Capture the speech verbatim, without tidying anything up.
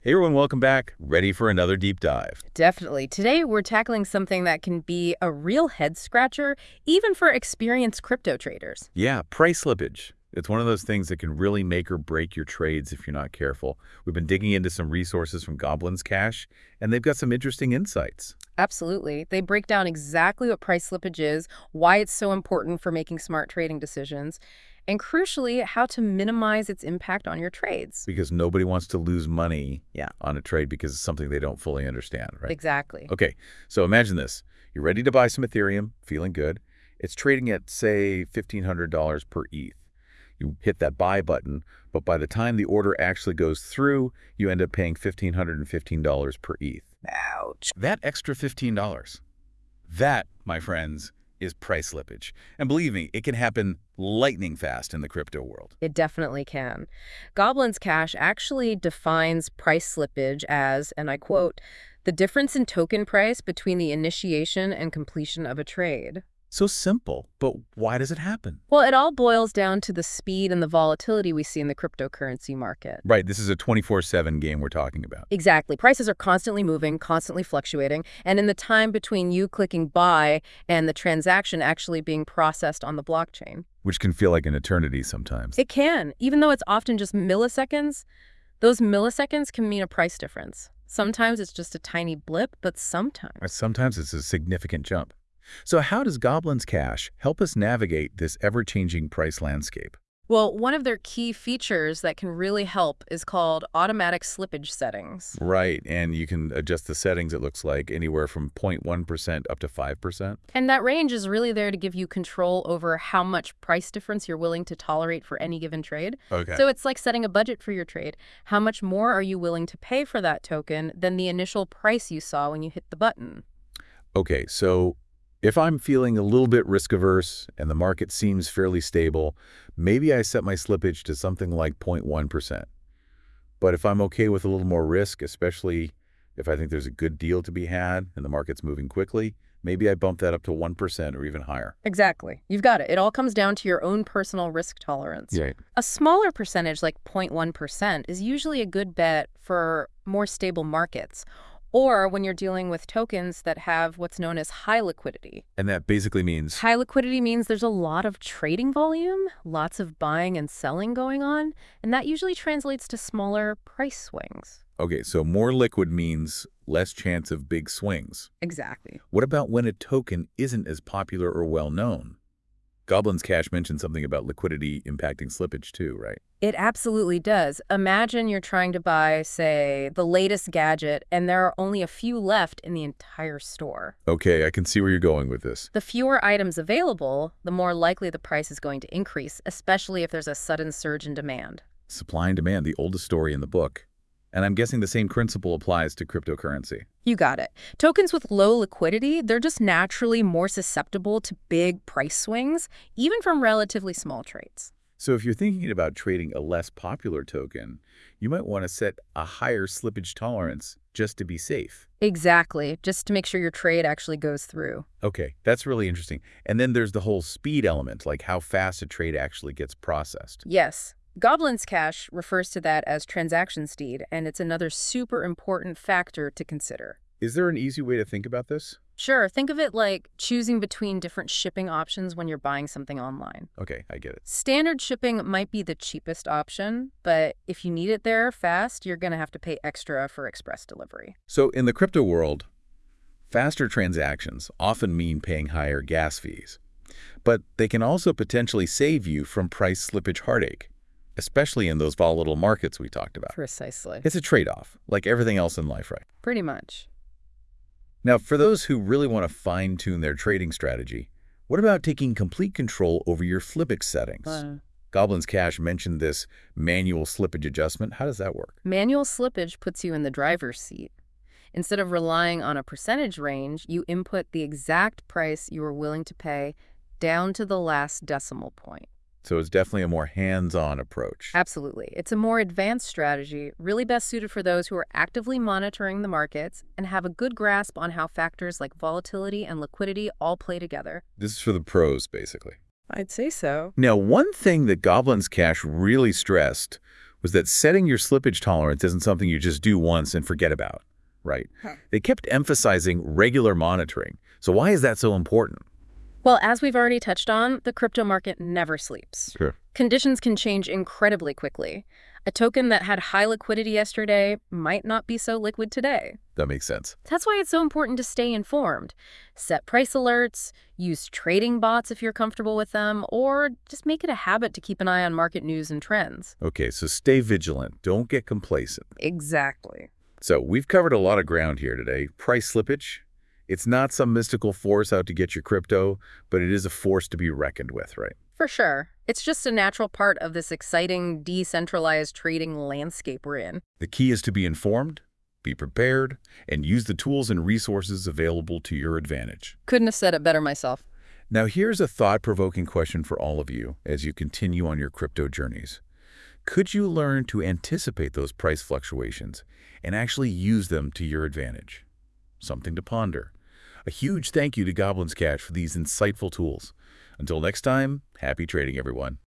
Hey everyone, welcome back. Ready for another deep dive. Definitely. Today, we're tackling something that can be a real head scratcher, even for experienced crypto traders. Yeah, price slippage. It's one of those things that can really make or break your trades if you're not careful. We've been digging into some resources from Goblin's Cash, and they've got some interesting insights. Absolutely. They break down exactly what price slippage is, why it's so important for making smart trading decisions, and crucially, how to minimize its impact on your trades. Because nobody wants to lose money Yeah, on a trade because it's something they don't fully understand, right? exactly. Okay, so imagine this. You're ready to buy some Ethereum, feeling good. It's trading at, say, fifteen hundred dollars per E T H. You hit that buy button, but by the time the order actually goes through, you end up paying one thousand five hundred fifteen dollars per E T H. Ouch. That extra fifteen dollars, that, my friends, is price slippage. And believe me, it can happen lightning fast in the crypto world. It definitely can. Goblin's Cash actually defines price slippage as, and I quote, the difference in token price between the initiation and completion of a trade. So simple, but why does it happen? Well, it all boils down to the speed and the volatility we see in the cryptocurrency market. Right, this is a twenty-four seven game we're talking about. Exactly. Prices are constantly moving, constantly fluctuating, and in the time between you clicking buy and the transaction actually being processed on the blockchain. Which can feel like an eternity sometimes. It can, even though it's often just milliseconds, those milliseconds can mean a price difference. Sometimes it's just a tiny blip, but sometimes. Sometimes it's a significant jump. So how does Goblin's Cash help us navigate this ever-changing price landscape? Well, one of their key features that can really help is called automatic slippage settings. Right, and you can adjust the settings, it looks like, anywhere from zero point one percent up to five percent. And that range is really there to give you control over how much price difference you're willing to tolerate for any given trade. Okay. So it's like setting a budget for your trade. How much more are you willing to pay for that token than the initial price you saw when you hit the button? Okay, so if I'm feeling a little bit risk-averse and the market seems fairly stable, maybe I set my slippage to something like zero point one percent. But if I'm okay with a little more risk, especially if I think there's a good deal to be had and the market's moving quickly, maybe I bump that up to one percent or even higher. Exactly. You've got it. It all comes down to your own personal risk tolerance. Yeah. A smaller percentage, like zero point one percent, is usually a good bet for more stable markets, or when you're dealing with tokens that have what's known as high liquidity. And that basically means... High liquidity means there's a lot of trading volume, lots of buying and selling going on, and that usually translates to smaller price swings. Okay, so more liquid means less chance of big swings. Exactly. What about when a token isn't as popular or well-known? Goblin's Cash mentioned something about liquidity impacting slippage too, right? It absolutely does. Imagine you're trying to buy, say, the latest gadget, and there are only a few left in the entire store. Okay, I can see where you're going with this. The fewer items available, the more likely the price is going to increase, especially if there's a sudden surge in demand. Supply and demand, the oldest story in the book. And I'm guessing the same principle applies to cryptocurrency. You got it. Tokens with low liquidity, they're just naturally more susceptible to big price swings, even from relatively small trades. So if you're thinking about trading a less popular token, you might want to set a higher slippage tolerance just to be safe. Exactly, just to make sure your trade actually goes through. Okay, that's really interesting. And then there's the whole speed element, like how fast a trade actually gets processed. Yes. Goblin's Cash refers to that as transaction speed, and it's another super important factor to consider. Is there an easy way to think about this? Sure, think of it like choosing between different shipping options when you're buying something online. Okay, I get it. Standard shipping might be the cheapest option, but if you need it there fast, you're going to have to pay extra for express delivery. So in the crypto world, faster transactions often mean paying higher gas fees. But they can also potentially save you from price slippage heartache, especially in those volatile markets we talked about. Precisely. It's a trade-off, like everything else in life, right? Pretty much. Now, for those who really want to fine-tune their trading strategy, what about taking complete control over your Flippix settings? Uh, Goblin's Cash mentioned this manual slippage adjustment. How does that work? Manual slippage puts you in the driver's seat. Instead of relying on a percentage range, you input the exact price you are willing to pay down to the last decimal point. So it's definitely a more hands-on approach. Absolutely. It's a more advanced strategy, really best suited for those who are actively monitoring the markets and have a good grasp on how factors like volatility and liquidity all play together. This is for the pros, basically. I'd say so. Now, one thing that Goblin's Cash really stressed was that setting your slippage tolerance isn't something you just do once and forget about, right? Huh. They kept emphasizing regular monitoring. So why is that so important? Well, as we've already touched on, the crypto market never sleeps. Sure. Conditions can change incredibly quickly. A token that had high liquidity yesterday might not be so liquid today. That makes sense. That's why it's so important to stay informed. Set price alerts, use trading bots if you're comfortable with them, or just make it a habit to keep an eye on market news and trends. Okay, so stay vigilant. Don't get complacent. Exactly. So we've covered a lot of ground here today. Price slippage, it's not some mystical force out to get your crypto, but it is a force to be reckoned with, right? For sure. It's just a natural part of this exciting, decentralized trading landscape we're in. The key is to be informed, be prepared, and use the tools and resources available to your advantage. Couldn't have said it better myself. Now here's a thought-provoking question for all of you as you continue on your crypto journeys. Could you learn to anticipate those price fluctuations and actually use them to your advantage? Something to ponder. A huge thank you to Goblins Cash for these insightful tools. Until next time, happy trading, everyone.